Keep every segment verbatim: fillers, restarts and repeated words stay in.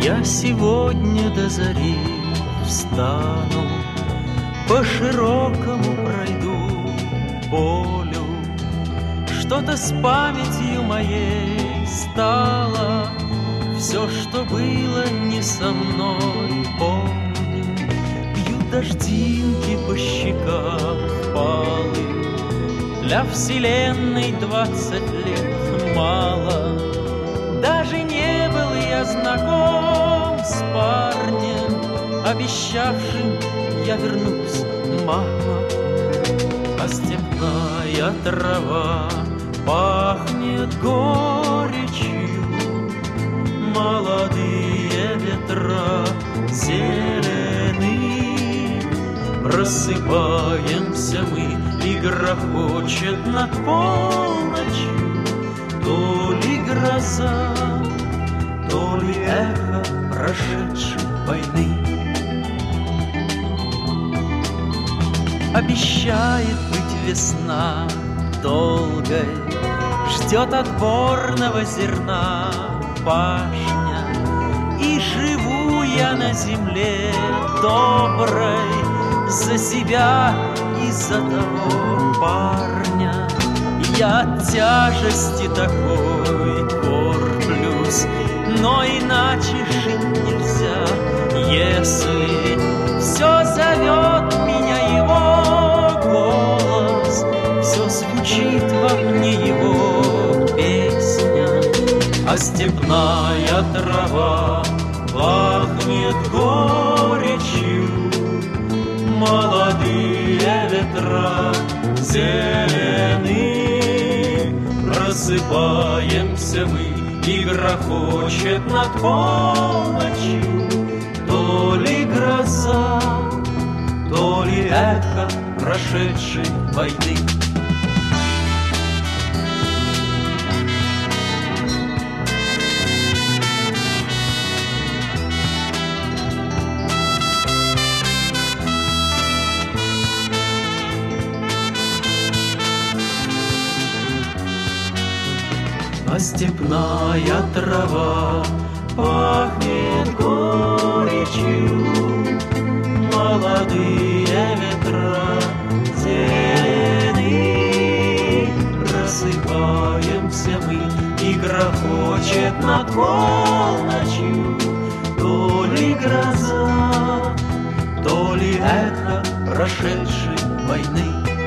Я сегодня до зари встану, по широкому пройду полю. Что-то с памятью моей стало, все, что было не со мной, помню. Бьют дождинки по щекам впалым, для вселенной двадцать лет мало. Даже не был я знаком с парнем, обещавшим я вернусь, мама. А степная трава пахнет горечью, молодые ветра зелены. Просыпаемся мы, и грохочет над полночью то ли гроза, то ли эхо прошедшей войны. Обещает быть весна долгой, ждет отборного зерна пашня. И живу я на земле доброй за себя и за того парня. Я от тяжести такой корплюсь, но иначе жить нельзя, если все зовет меня его голос, все звучит во мне его песня. А степная трава пахнет горечью, молодые ветра зелены. Просыпаемся мы, и грохочет над полночью то ли гроза, то ли эхо прошедшей войны. А степная трава пахнет горечью, молодые ветра зелены. Просыпаемся мы, и грохочет над полночью то ли гроза, то ли эхо прошедшей войны.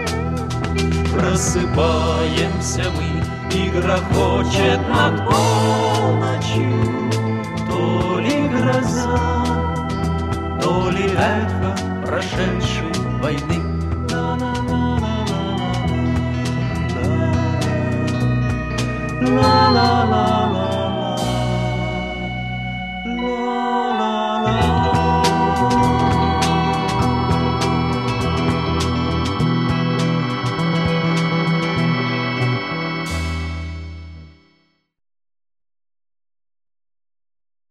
Просыпаемся мы, и грохочет над полночью то ли гроза, то ли эхо прошедшей войны. La la la